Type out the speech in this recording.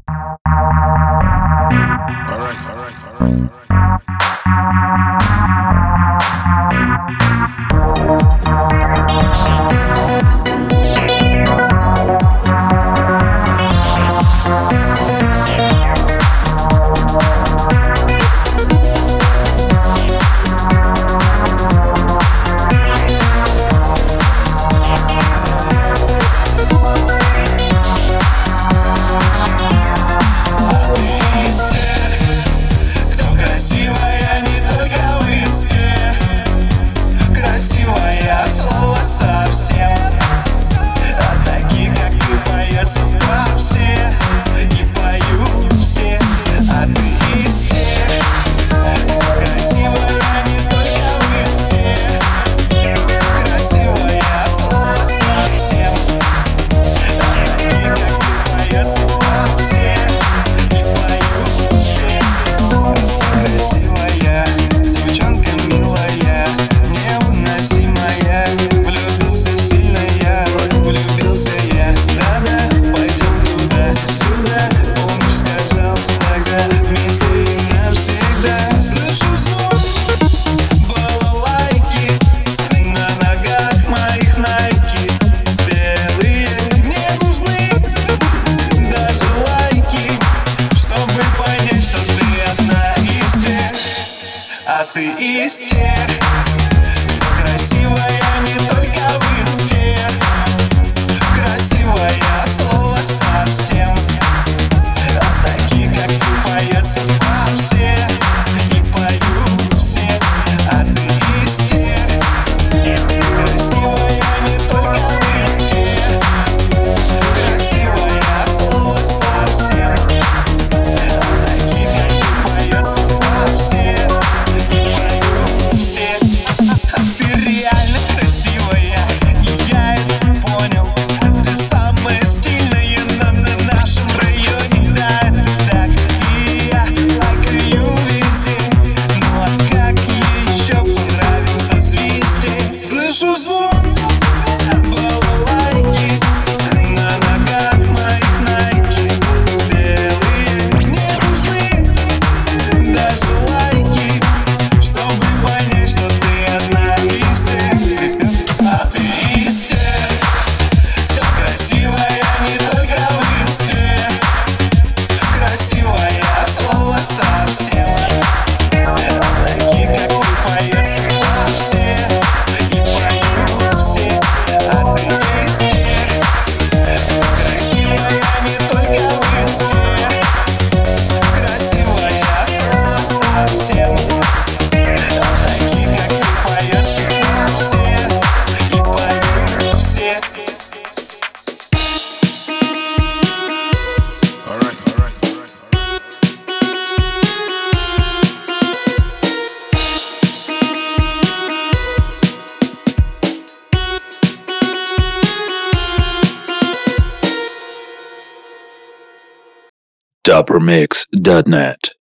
А ты из тех, кто красивая не только в инсте. Красивая слово совсем. А такие, как ты, поется в попсе. И поют все. А ты из тех, красивая не только в инсте. Красивая слово совсем. А такие, как ты, поется в попсе. Ты реально красивая, и я это понял. Ты самая стильная на нашем районе. Да, это так, и я лайкаю везде. Ну а как ей еще понравился звезде? Слышу звук балалайки на ногах моих найки. Белые не нужны даже лайки, чтобы понять, что ты одна из тех. А ты из тех, кто красивая не только в инсте. Красивая слово совсем. А такие, как ты, поется в попсе. И поют все. А ты из тех, красивая не только в инсте. Красивая слово совсем. А такие, как ты, поется в попсе. И поют все. Toppermix.net